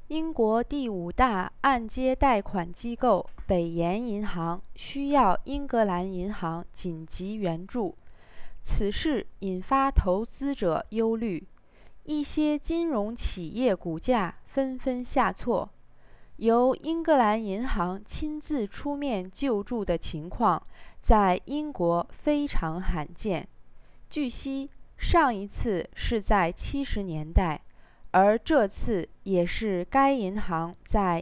英国第五大按揭贷款机构北岩银行需要英格兰银行紧急援助，此事引发投资者忧虑，一些金融企业股价纷纷下挫。由英格兰银行亲自出面救助的情况在英国非常罕见。据悉，上一次是在70年代，而这次也是该银行在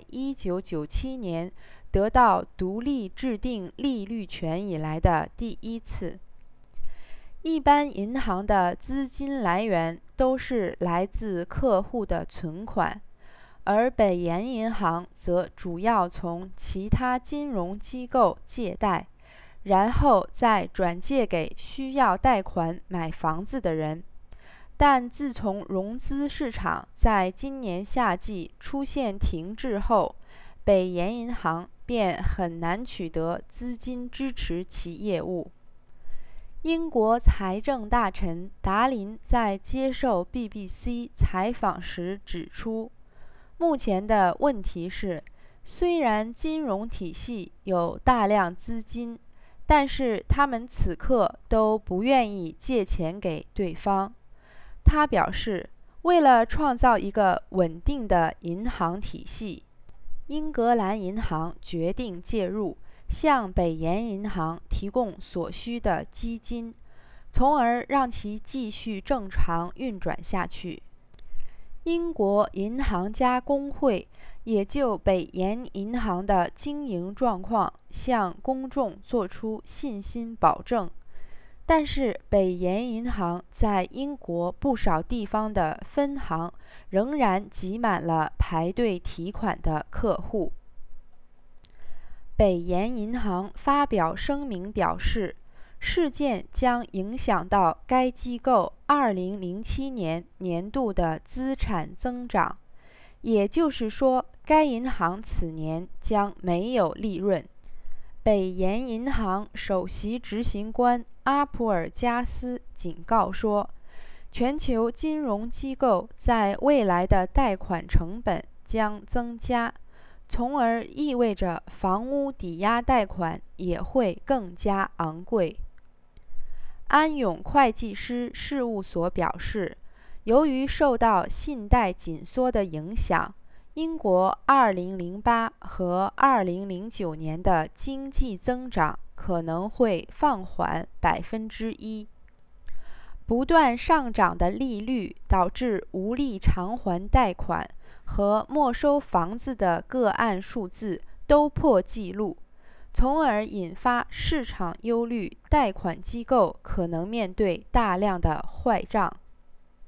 1997年得到独立制定利率权以来的第一次。一般银行的资金来源都是来自客户的存款，而北岩银行则主要从其他金融机构借贷，然后再转借给需要贷款买房子的人。但自从融资市场在今年夏季出现停滞后，北岩银行便很难取得资金支持其业务。英国财政大臣达林在接受 BBC 采访时指出，目前的问题是，虽然金融体系有大量资金，但是他们此刻都不愿意借钱给对方。他表示，为了创造一个稳定的银行体系，英格兰银行决定介入，向北岩银行提供所需的基金，从而让其继续正常运转下去。英国银行家工会也就北岩银行的经营状况向公众作出信心保证，但是北岩银行在英国不少地方的分行仍然挤满了排队提款的客户。北岩银行发表声明表示，事件将影响到该机构2007年年度的资产增长，也就是说，该银行此年将没有利润。北岩银行首席执行官阿普尔加斯警告说，全球金融机构在未来的贷款成本将增加，从而意味着房屋抵押贷款也会更加昂贵。安永会计师事务所表示，由于受到信贷紧缩的影响，英国2008和2009年的经济增长可能会放缓1%。不断上涨的利率导致无力偿还贷款和没收房子的个案数字都破纪录，从而引发市场忧虑，贷款机构可能面对大量的坏账。